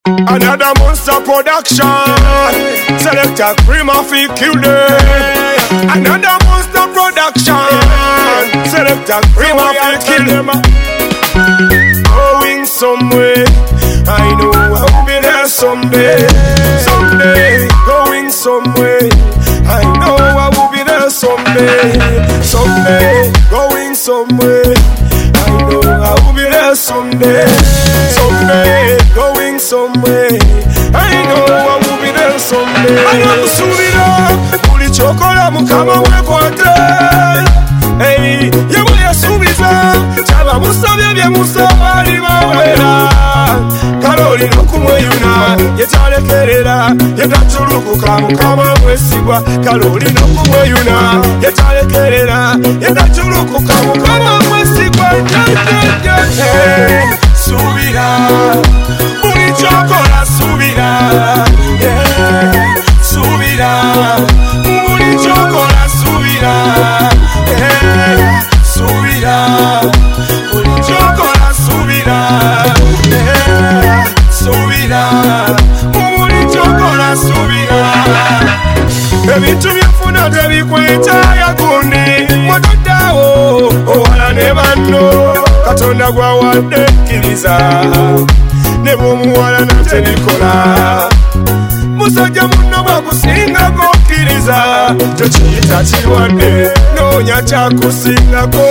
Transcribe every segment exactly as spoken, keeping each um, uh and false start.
Another monster production. Selector Creamer fi kill them. Another monster production. Selector Creamer fi kill them. Going somewhere, I know I'll be there someday. Someday, going somewhere, I know I will be there someday. Someday, going somewhere, I know I will be there someday. Someday, going somewhere, I know I will be there someday. I know kusubira, ulichokola mukama wekwate. Hey, yewe yasubiza, chaba musabye bye musabali bawera. Kaloli nokumweyuna, yetalekerera, yetatulukuka mukama mwesigwa. Kaloli nokumweyuna, yetalekerera, yetatulukuka mukama mwesigwa. Hey, subira, ulichokola subira. Yeah, subira, ulichokola subira. Yeah, subira, ulichokola subira. Yeah, subira, ulichokola subira. Ebintu byefuna tebikwetaaga gundi mwadodawo owala ne banno Katonda gwawadde kkiriza ne bw'omuwala nate bikola musajja munno bwakusingako kkiriza tokiyita kirwadde noonya kyakusingako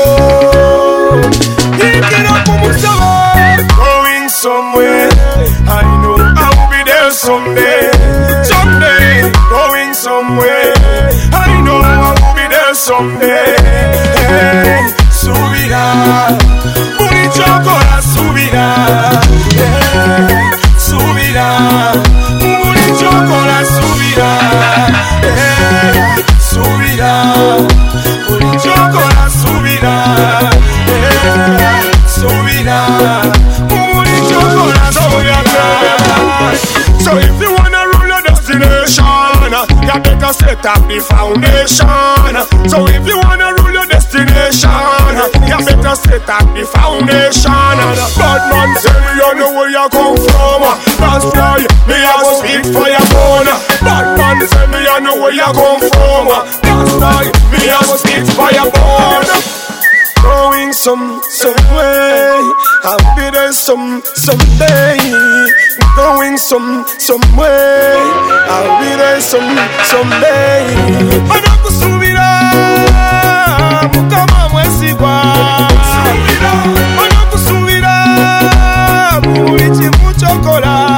yingira ku musaba going somewhere I know I will be there someday someday going somewhere I know I will be there someday hey, subira ulichokola subira yeah, subira ulichokola subira yeah, subira ulichokola subira yeah, subira ulichokola subira. So if you wanna rule your destination, you better set up the foundation. So if you wanna rule your destination, you better set up the foundation. Bad man say me you know where you come from. That's why me I go speak for your bone. Bad man say me you know where you come from. That's why me I go speak for your bone. Going some somewhere, I'll be there some someday. Going some somewhere, I'll be there some someday. Anakusubira, mukama mwesigwa. Anakusubira, mulichi muchokola.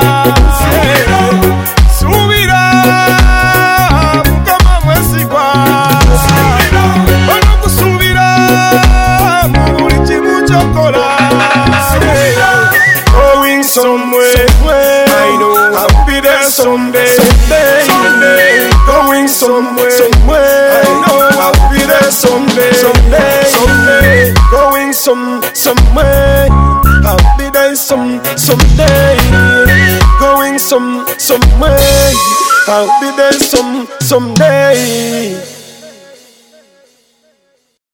Subira, mukama mwesigwa. Anakusubira, mulichi muchokola. Going somewhere, I know I'll be there someday. Someday, someday. Going somewhere, somewhere. I know I'll be there someday. Someday, someday. Going some, somewhere. I'll be there some, someday. Going some, somewhere. I'll be there some, someday.